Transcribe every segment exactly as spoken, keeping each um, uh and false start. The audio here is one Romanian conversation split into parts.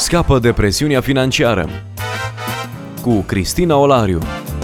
Scapă de presiunea financiară cu Cristina Olariu.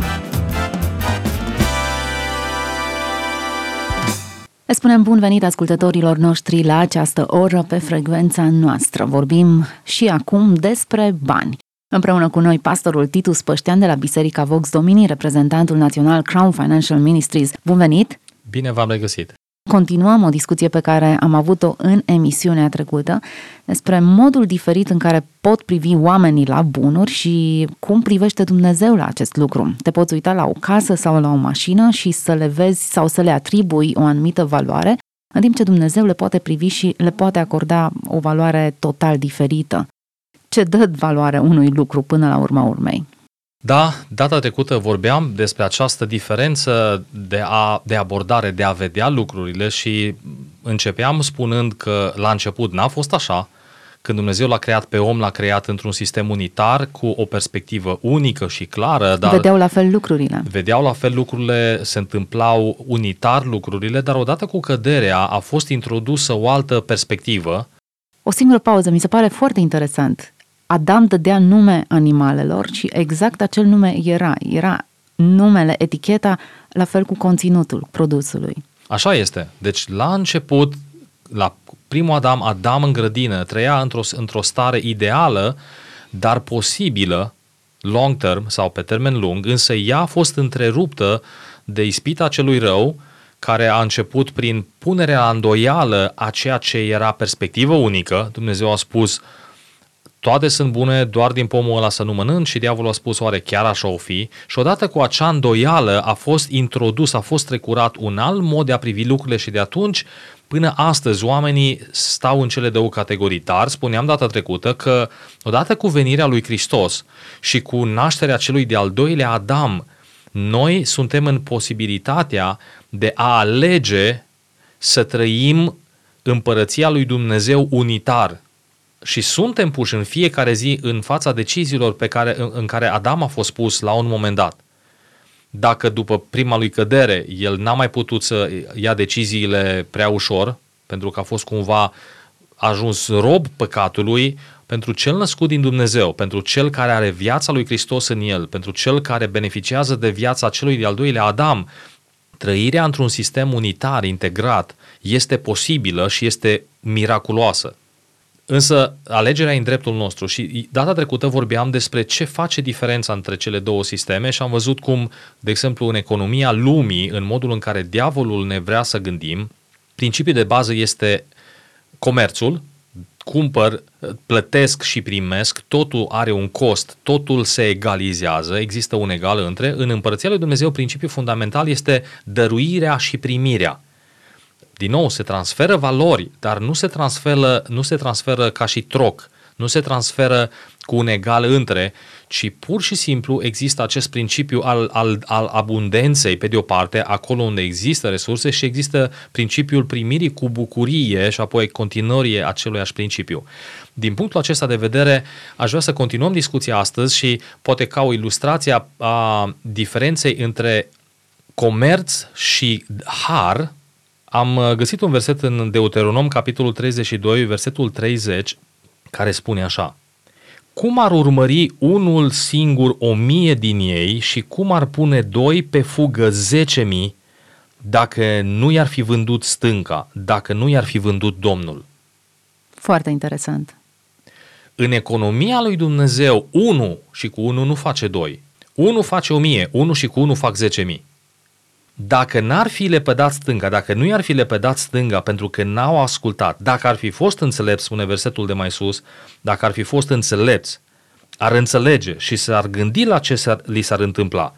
Le spunem bun venit ascultătorilor noștri la această oră pe frecvența noastră. Vorbim și acum despre bani. Împreună cu noi pastorul Titus Păștean de la Biserica Vox Domini, reprezentantul național Crown Financial Ministries. Bun venit! Bine v-am regăsit! Continuăm o discuție pe care am avut-o în emisiunea trecută despre modul diferit în care pot privi oamenii la bunuri și cum privește Dumnezeu la acest lucru. Te poți uita la o casă sau la o mașină și să le vezi sau să le atribui o anumită valoare, în timp ce Dumnezeu le poate privi și le poate acorda o valoare total diferită. Ce dă valoare unui lucru până la urma urmei? Da, data trecută vorbeam despre această diferență de, a, de abordare, de a vedea lucrurile și începeam spunând că la început n-a fost așa. Când Dumnezeu l-a creat pe om, l-a creat într-un sistem unitar cu o perspectivă unică și clară. Dar vedeau la fel lucrurile. Vedeau la fel lucrurile, se întâmplau unitar lucrurile, dar odată cu căderea a fost introdusă o altă perspectivă. O singură pauză, mi se pare foarte interesant. Adam dădea nume animalelor și exact acel nume era. Era numele, eticheta, la fel cu conținutul produsului. Așa este. Deci, la început, la primul Adam, Adam în grădină, trăia într-o, într-o stare ideală, dar posibilă, long term sau pe termen lung, însă ea a fost întreruptă de ispita celui rău, care a început prin punerea la îndoială a ceea ce era perspectivă unică. Dumnezeu a spus: toate sunt bune, doar din pomul ăla să nu mănânci, și diavolul a spus: oare chiar așa o fi? Și odată cu acea îndoială a fost introdus, a fost trecurat un alt mod de a privi lucrurile și de atunci până astăzi oamenii stau în cele două categorii. Dar spuneam data trecută că odată cu venirea lui Hristos și cu nașterea celui de-al doilea Adam, noi suntem în posibilitatea de a alege să trăim împărăția lui Dumnezeu unitar. Și suntem puși în fiecare zi în fața deciziilor pe care, în, în care Adam a fost pus la un moment dat. Dacă după prima lui cădere el n-a mai putut să ia deciziile prea ușor, pentru că a fost cumva ajuns rob păcatului, pentru cel născut din Dumnezeu, pentru cel care are viața lui Hristos în el, pentru cel care beneficiază de viața celui de-al doilea Adam, trăirea într-un sistem unitar, integrat, este posibilă și este miraculoasă. Însă alegerea e în dreptul nostru și data trecută vorbeam despre ce face diferența între cele două sisteme și am văzut cum, de exemplu, în economia lumii, în modul în care diavolul ne vrea să gândim, principiul de bază este comerțul, cumpăr, plătesc și primesc, totul are un cost, totul se egalizează, există un egal între. În Împărăția lui Dumnezeu, principiul fundamental este dăruirea și primirea. Din nou, se transferă valori, dar nu se transferă, nu se transferă ca și troc, nu se transferă cu un egal între, ci pur și simplu există acest principiu al, al, al abundenței, pe de o parte, acolo unde există resurse, și există principiul primirii cu bucurie și apoi continuării aceluiași principiu. Din punctul acesta de vedere, aș vrea să continuăm discuția astăzi și poate ca o ilustrație a diferenței între comerț și har. Am găsit un verset în Deuteronom, capitolul treizeci și doi, versetul treizeci, care spune așa: cum ar urmări unul singur o mie din ei și cum ar pune doi pe fugă zece mii dacă nu i-ar fi vândut stânca, dacă nu i-ar fi vândut Domnul? Foarte interesant. În economia lui Dumnezeu, unu și cu unu nu face doi. Unu face o mie, unu și cu unu fac zece mii. Dacă n-ar fi lepădat stânga, dacă nu i-ar fi lepădat stânga pentru că n-au ascultat, dacă ar fi fost înțelepți, spune versetul de mai sus, dacă ar fi fost înțelepți, ar înțelege și s-ar gândi la ce s-ar, li s-ar întâmpla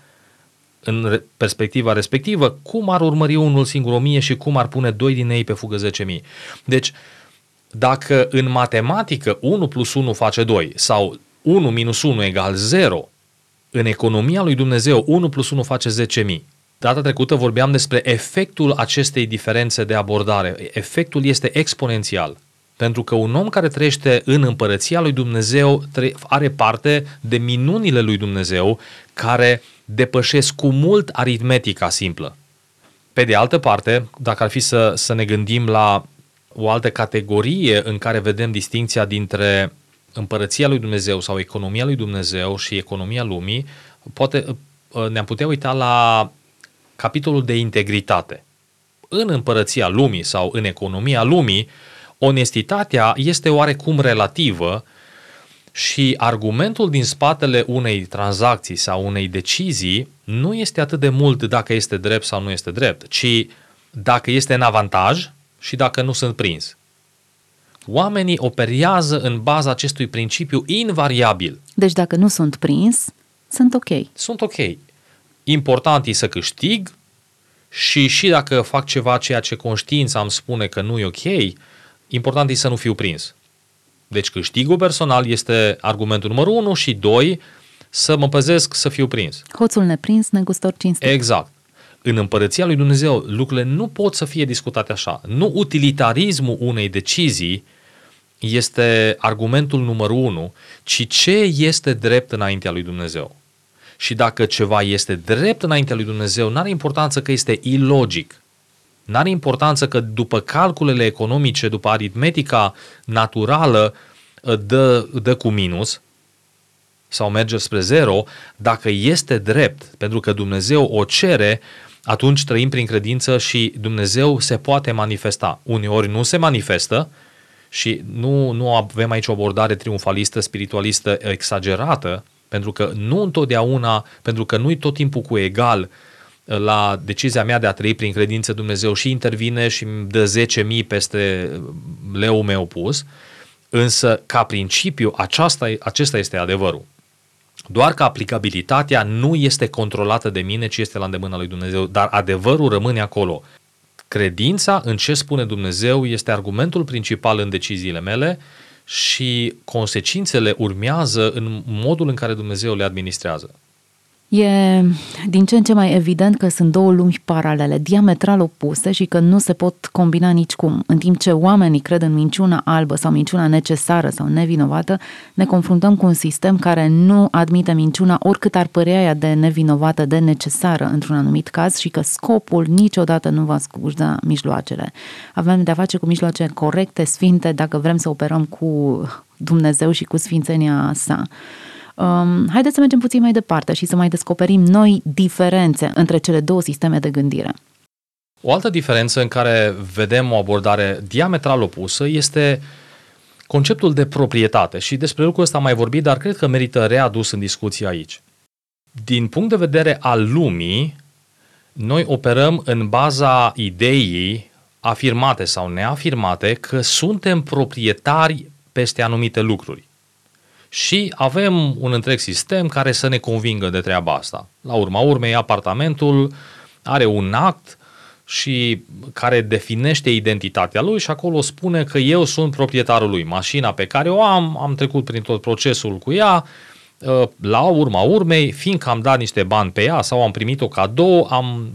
în perspectiva respectivă, cum ar urmări unul singur o mie și cum ar pune doi din ei pe fugă zece mii. Deci, dacă în matematică unu plus unu face doi sau unu minus unu egal zero, în economia lui Dumnezeu unu plus unu face zece mii. Data trecută vorbeam despre efectul acestei diferențe de abordare. Efectul este exponențial. Pentru că un om care trăiește în împărăția lui Dumnezeu are parte de minunile lui Dumnezeu care depășesc cu mult aritmetica simplă. Pe de altă parte, dacă ar fi să, să ne gândim la o altă categorie în care vedem distincția dintre împărăția lui Dumnezeu sau economia lui Dumnezeu și economia lumii, poate ne-am putea uita la capitolul de integritate. În împărăția lumii sau în economia lumii, onestitatea este oarecum relativă și argumentul din spatele unei tranzacții sau unei decizii nu este atât de mult dacă este drept sau nu este drept, ci dacă este în avantaj și dacă nu sunt prins. Oamenii operează în baza acestui principiu invariabil. Deci dacă nu sunt prins, sunt ok. Sunt ok. Important e să câștig și și dacă fac ceva ceea ce conștiința îmi spune că nu e ok, important e să nu fiu prins. Deci câștigul personal este argumentul numărul unu și doi, să mă păzesc să fiu prins. Hoțul neprins, negustor cinstit. Exact. În împărăția lui Dumnezeu lucrurile nu pot să fie discutate așa. Nu utilitarismul unei decizii este argumentul numărul unu, ci ce este drept înaintea lui Dumnezeu. Și dacă ceva este drept înaintea lui Dumnezeu, n-are importanță că este ilogic. N-are importanță că după calculele economice, după aritmetica naturală, dă, dă cu minus sau merge spre zero, dacă este drept, pentru că Dumnezeu o cere, atunci trăim prin credință și Dumnezeu se poate manifesta. Uneori nu se manifestă și nu, nu avem aici o abordare triumfalistă, spiritualistă exagerată, pentru că nu întotdeauna, pentru că nu-i tot timpul cu egal la decizia mea de a trăi prin credință, Dumnezeu și intervine și îmi dă zece mii peste leul meu pus, însă ca principiu aceasta, acesta este adevărul. Doar că aplicabilitatea nu este controlată de mine, ci este la îndemâna lui Dumnezeu, dar adevărul rămâne acolo. Credința în ce spune Dumnezeu este argumentul principal în deciziile mele și consecințele urmează în modul în care Dumnezeu le administrează. E din ce în ce mai evident că sunt două lumi paralele, diametral opuse și că nu se pot combina nicicum. În timp ce oamenii cred în minciuna albă sau minciuna necesară sau nevinovată, ne confruntăm cu un sistem care nu admite minciuna oricât ar părea ea de nevinovată, de necesară într-un anumit caz și că scopul niciodată nu va scuza mijloacele. Avem de-a face cu mijloace corecte, sfinte, dacă vrem să operăm cu Dumnezeu și cu sfințenia sa. Um, haideți să mergem puțin mai departe și să mai descoperim noi diferențe între cele două sisteme de gândire. O altă diferență în care vedem o abordare diametral opusă este conceptul de proprietate și despre lucrul ăsta am mai vorbit, dar cred că merită readus în discuție aici. Din punct de vedere al lumii, noi operăm în baza ideii afirmate sau neafirmate că suntem proprietari peste anumite lucruri. Și avem un întreg sistem care să ne convingă de treaba asta. La urma urmei, apartamentul are un act și care definește identitatea lui și acolo spune că eu sunt proprietarul lui. Mașina pe care o am, am trecut prin tot procesul cu ea, la urma urmei, fiindcă am dat niște bani pe ea sau am primit-o cadou, am,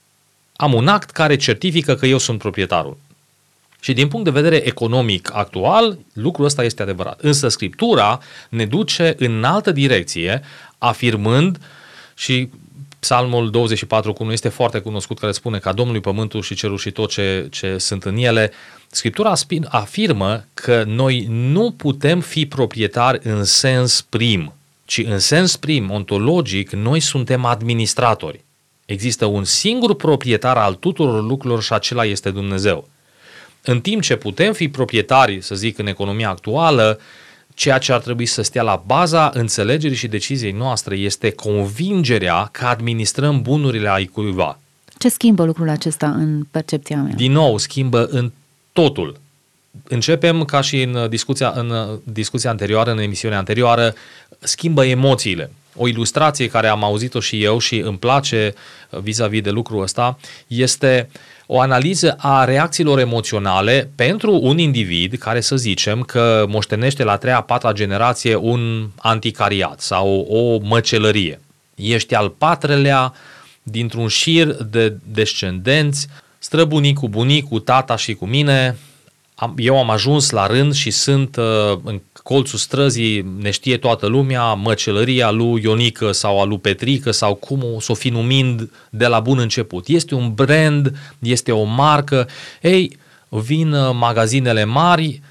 am un act care certifică că eu sunt proprietarul. Și din punct de vedere economic actual, lucrul ăsta este adevărat. Însă Scriptura ne duce în altă direcție, afirmând, și Psalmul douăzeci și patru cu unu este foarte cunoscut, care spune ca Domnului pământul și cerul și tot ce, ce sunt în ele, Scriptura afirmă că noi nu putem fi proprietari în sens prim, ci în sens prim, ontologic, noi suntem administratori. Există un singur proprietar al tuturor lucrurilor și acela este Dumnezeu. În timp ce putem fi proprietari, să zic, în economia actuală, ceea ce ar trebui să stea la baza înțelegerii și deciziei noastre este convingerea că administrăm bunurile ai cuiva. Ce schimbă lucrul acesta în percepția mea? Din nou, schimbă în totul. Începem, ca și în discuția, în discuția anterioară, în emisiunea anterioară, schimbă emoțiile. O ilustrație care am auzit-o și eu și îmi place vis-a-vis de lucrul ăsta este o analiză a reacțiilor emoționale pentru un individ care, să zicem, că moștenește la treia, patra generație un anticariat sau o măcelărie. Ești al patrulea dintr-un șir de descendenți, străbunicul, bunicul, tata și cu mine. Eu am ajuns la rând și sunt uh, în colțul străzii, ne știe toată lumea, măcelăria lui Ionică sau a lui Petrică sau cum o s-o fi numind de la bun început. Este un brand, este o marcă. Ei, vin magazinele mari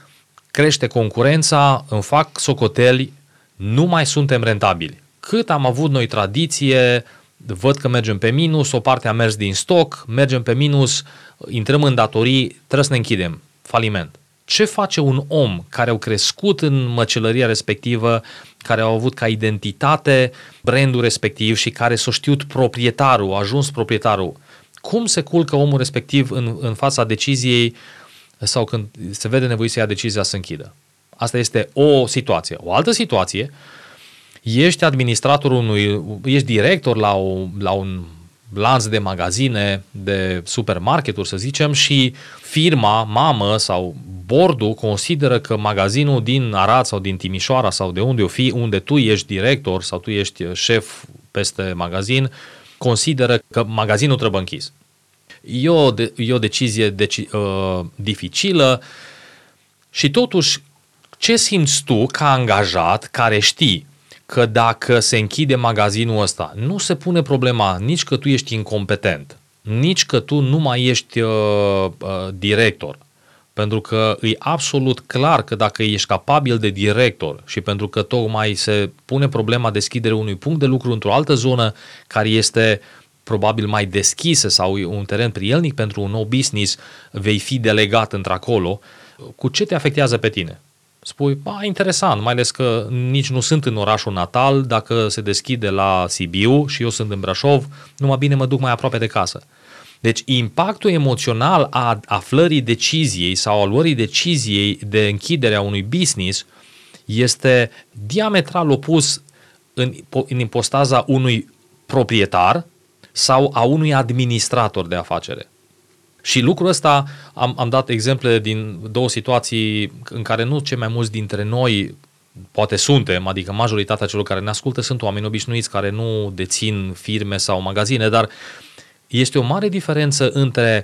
crește concurența, îmi fac socoteli, nu mai suntem rentabili. Cât am avut noi tradiție, văd că mergem pe minus, o parte a mers din stoc, mergem pe minus, intrăm în datorii, trebuie să ne închidem, faliment. Ce face un om care au crescut în măcelăria respectivă, care au avut ca identitate brandul respectiv și care s-a știut proprietarul, a ajuns proprietarul? Cum se culcă omul respectiv în, în fața deciziei sau când se vede nevoit să ia decizia să închidă? Asta este o situație. O altă situație, ești administratorul unui, ești director la, o, la un lanț de magazine, de supermarketuri, să zicem, și firma, mamă sau boardul consideră că magazinul din Arad sau din Timișoara sau de unde o fi, unde tu ești director sau tu ești șef peste magazin, consideră că magazinul trebuie închis. E o, de, e o decizie deci, uh, dificilă și totuși ce simți tu ca angajat care știi că dacă se închide magazinul ăsta, nu se pune problema nici că tu ești incompetent, nici că tu nu mai ești uh, uh, director, pentru că e absolut clar că dacă ești capabil de director și pentru că tocmai se pune problema deschiderii unui punct de lucru într-o altă zonă care este probabil mai deschisă sau un teren prielnic pentru un nou business, vei fi delegat într-acolo, cu ce te afectează pe tine? Spui, ba, interesant, mai ales că nici nu sunt în orașul natal, dacă se deschide la Sibiu și eu sunt în Brașov, numai bine mă duc mai aproape de casă. Deci impactul emoțional a aflării deciziei sau a luării deciziei de închidere a unui business este diametral opus în, în ipostaza unui proprietar sau a unui administrator de afacere. Și lucrul ăsta, am, am dat exemple din două situații în care nu cei mai mulți dintre noi poate suntem, adică majoritatea celor care ne ascultă sunt oameni obișnuiți care nu dețin firme sau magazine, dar este o mare diferență între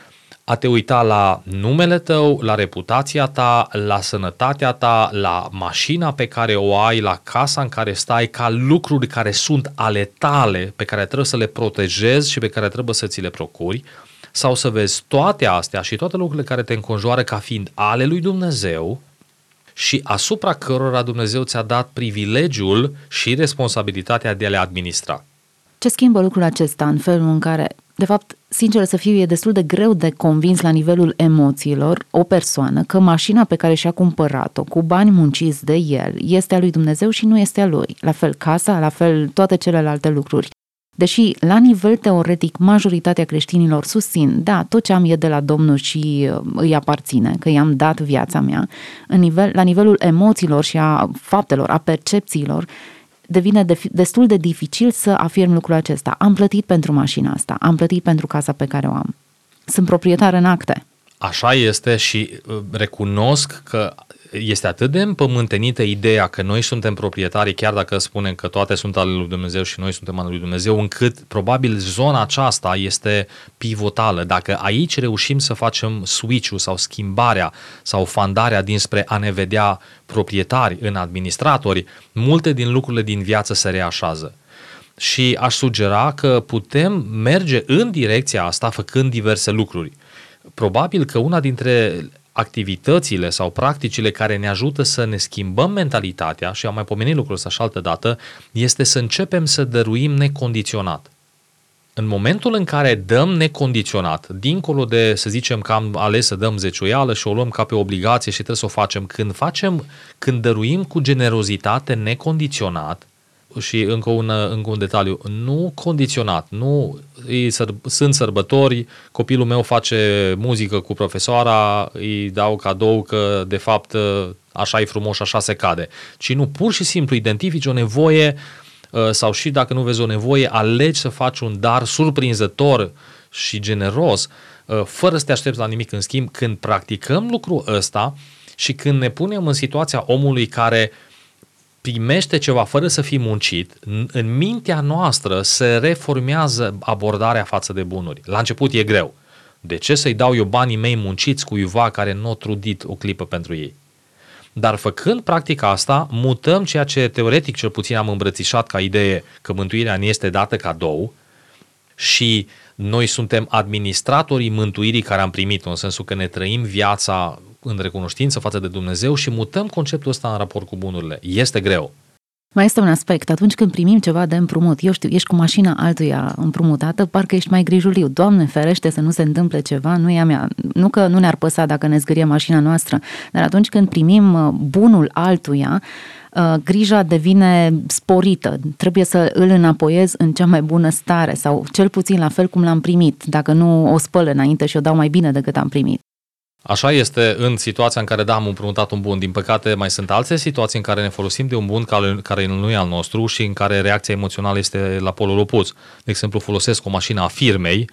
a te uita la numele tău, la reputația ta, la sănătatea ta, la mașina pe care o ai, la casa în care stai, ca lucruri care sunt ale tale, pe care trebuie să le protejezi și pe care trebuie să ți le procuri, sau să vezi toate astea și toate lucrurile care te înconjoară ca fiind ale lui Dumnezeu și asupra cărora Dumnezeu ți-a dat privilegiul și responsabilitatea de a le administra. Ce schimbă lucrul acesta în felul în care, de fapt, sincer să fiu, e destul de greu de convins la nivelul emoțiilor o persoană că mașina pe care și-a cumpărat-o cu bani munciți de el este a lui Dumnezeu și nu este a lui. La fel casa, la fel toate celelalte lucruri. Deși, la nivel teoretic, majoritatea creștinilor susțin, da, tot ce am e de la Domnul și îi aparține, că i-am dat viața mea, în nivel, la nivelul emoțiilor și a faptelor, a percepțiilor, devine de, destul de dificil să afirm lucrul acesta. Am plătit pentru mașina asta, am plătit pentru casa pe care o am. Sunt proprietar în acte. Așa este și recunosc că este atât de împământenită ideea că noi suntem proprietari, chiar dacă spunem că toate sunt ale lui Dumnezeu și noi suntem ale lui Dumnezeu, încât probabil zona aceasta este pivotală. Dacă aici reușim să facem switch-ul sau schimbarea sau fandarea dinspre a ne vedea proprietari în administratori, multe din lucrurile din viață se reașează. Și aș sugera că putem merge în direcția asta făcând diverse lucruri. Probabil că una dintre activitățile sau practicile care ne ajută să ne schimbăm mentalitatea, și am mai pomenit lucrul ăsta și altă dată, este să începem să dăruim necondiționat. În momentul în care dăm necondiționat, dincolo de, să zicem că am ales să dăm zeciuială și o luăm ca pe obligație și trebuie să o facem, când facem, când dăruim cu generozitate necondiționat, și încă un, încă un detaliu, nu condiționat, nu sunt sărbători, copilul meu face muzică cu profesoara, îi dau cadou că de fapt așa e frumos și așa se cade, ci nu, pur și simplu identifici o nevoie sau și dacă nu vezi o nevoie, alegi să faci un dar surprinzător și generos, fără să te aștepți la nimic în schimb. Când practicăm lucrul ăsta și când ne punem în situația omului care primește ceva fără să fii muncit, în mintea noastră se reformează abordarea față de bunuri. La început e greu. De ce să-i dau eu banii mei munciți cuiva care nu a trudit o clipă pentru ei? Dar făcând practica asta, mutăm ceea ce teoretic cel puțin am îmbrățișat ca idee că mântuirea ne este dată cadou și noi suntem administratorii mântuirii care am primit-o, în sensul că ne trăim viața în recunoștință față de Dumnezeu și mutăm conceptul ăsta în raport cu bunurile. Este greu. Mai este un aspect, atunci când primim ceva de împrumut, eu știu, ești cu mașina altuia împrumutată, parcă ești mai grijuliu. Doamne ferește să nu se întâmple ceva, nu e a mea. Nu că nu ne-ar păsa dacă ne zgârie mașina noastră, dar atunci când primim bunul altuia, grija devine sporită. Trebuie să îl înapoiez în cea mai bună stare sau cel puțin la fel cum l-am primit, dacă nu o spăl înainte și o dau mai bine decât am primit. Așa este în situația în care, da, am împrumutat un bun. Din păcate, mai sunt alte situații în care ne folosim de un bun care, care nu e al nostru și în care reacția emoțională este la polul opus. De exemplu, folosesc o mașină a firmei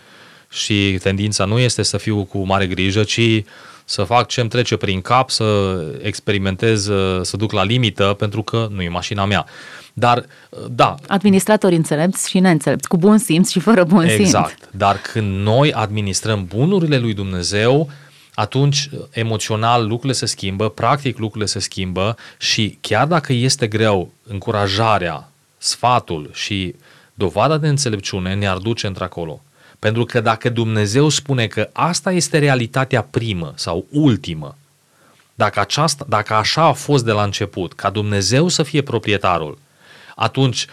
și tendința nu este să fiu cu mare grijă, ci să fac ce îmi trece prin cap, să experimentez, să duc la limită, pentru că nu e mașina mea. Dar, da. Administratori înțelepți și neînțelepți, cu bun simț și fără bun simț. Exact. Dar când noi administrăm bunurile lui Dumnezeu, atunci emoțional lucrurile se schimbă, practic lucrurile se schimbă și chiar dacă este greu, încurajarea, sfatul și dovada de înțelepciune ne-ar duce într-acolo. Pentru că dacă Dumnezeu spune că asta este realitatea primă sau ultimă, dacă, aceasta, dacă așa a fost de la început, ca Dumnezeu să fie proprietarul, atunci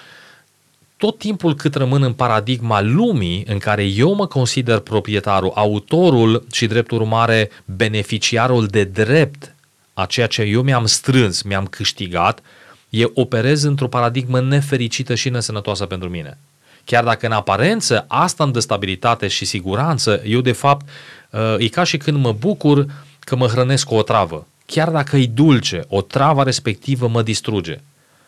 tot timpul cât rămân în paradigma lumii în care eu mă consider proprietarul, autorul și drept urmare beneficiarul de drept a ceea ce eu mi-am strâns, mi-am câștigat, eu operez într-o paradigmă nefericită și nesănătoasă pentru mine. Chiar dacă în aparență asta îmi dă stabilitate și siguranță, eu de fapt e ca și când mă bucur că mă hrănesc cu o travă. Chiar dacă e dulce, o travă respectivă mă distruge.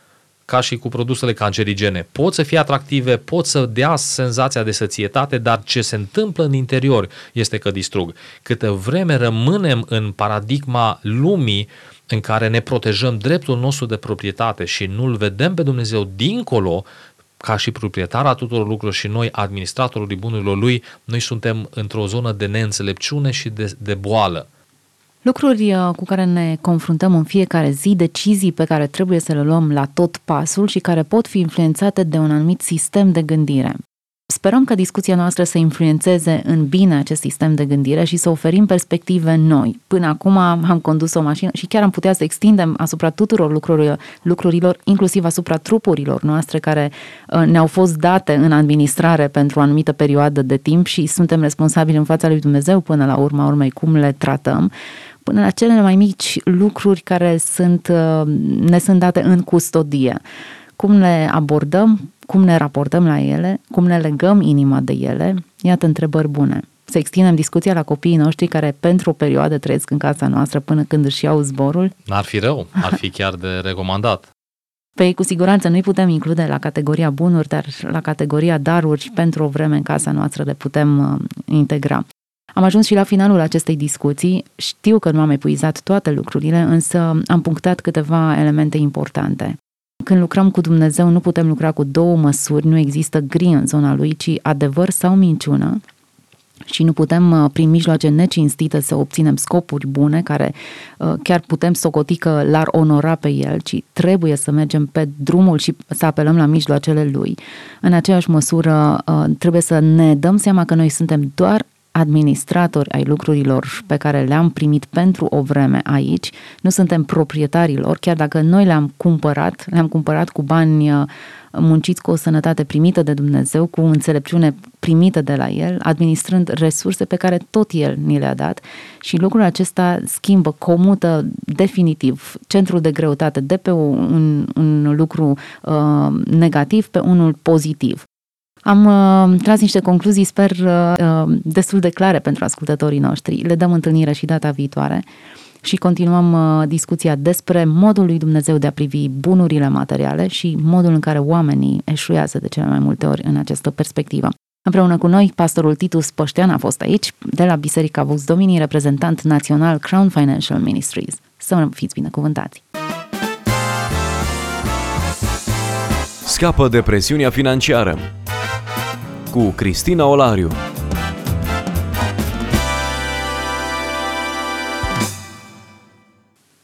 Ca și cu produsele cancerigene. Pot să fie atractive, pot să dea senzația de sățietate, dar ce se întâmplă în interior este că distrug. Câtă vreme rămânem în paradigma lumii în care ne protejăm dreptul nostru de proprietate și nu-L vedem pe Dumnezeu dincolo, ca și proprietar a tuturor lucrurilor și noi, administratorul bunurilor Lui, noi suntem într-o zonă de neînțelepciune și de, de boală. Lucruri cu care ne confruntăm în fiecare zi, decizii pe care trebuie să le luăm la tot pasul și care pot fi influențate de un anumit sistem de gândire. Sperăm că discuția noastră să influențeze în bine acest sistem de gândire și să oferim perspective noi. Până acum am condus o mașină și chiar am putea să extindem asupra tuturor lucrurilor, lucrurilor inclusiv asupra trupurilor noastre care ne-au fost date în administrare pentru o anumită perioadă de timp și suntem responsabili în fața lui Dumnezeu până la urma urmei cum le tratăm, până la cele mai mici lucruri care sunt, ne sunt date în custodie. Cum le abordăm, cum ne raportăm la ele, cum ne legăm inima de ele, iată întrebări bune. Să extindem discuția la copiii noștri care pentru o perioadă trăiesc în casa noastră până când își iau zborul. N-ar fi rău, ar fi chiar de recomandat. Pe ei cu siguranță nu-i putem include la categoria bunuri, dar la categoria daruri pentru o vreme în casa noastră le putem uh, integra. Am ajuns și la finalul acestei discuții. Știu că nu am epuizat toate lucrurile, însă am punctat câteva elemente importante. Când lucrăm cu Dumnezeu, nu putem lucra cu două măsuri, nu există gri în zona Lui, ci adevăr sau minciună și nu putem, prin mijloace necinstite, să obținem scopuri bune, care chiar putem socoti că l-ar onora pe El, ci trebuie să mergem pe drumul și să apelăm la mijloacele Lui. În aceeași măsură, trebuie să ne dăm seama că noi suntem doar administratori ai lucrurilor pe care le-am primit pentru o vreme aici, nu suntem proprietarilor, chiar dacă noi le-am cumpărat, le-am cumpărat cu bani munciți, cu o sănătate primită de Dumnezeu, cu înțelepciune primită de la El, administrând resurse pe care tot El ni le-a dat și lucrul acesta schimbă, comută definitiv centrul de greutate de pe un, un lucru uh, negativ pe unul pozitiv. Am uh, tras niște concluzii, sper, uh, destul de clare pentru ascultătorii noștri. Le dăm întâlnire și data viitoare și continuăm uh, discuția despre modul lui Dumnezeu de a privi bunurile materiale și modul în care oamenii eșuează de cele mai multe ori în această perspectivă. Împreună cu noi, pastorul Titus Păștean a fost aici, de la Biserica Vux Domini, reprezentant național Crown Financial Ministries. Să fiți binecuvântați! Scapă de presiunea financiară cu Cristina Olariu.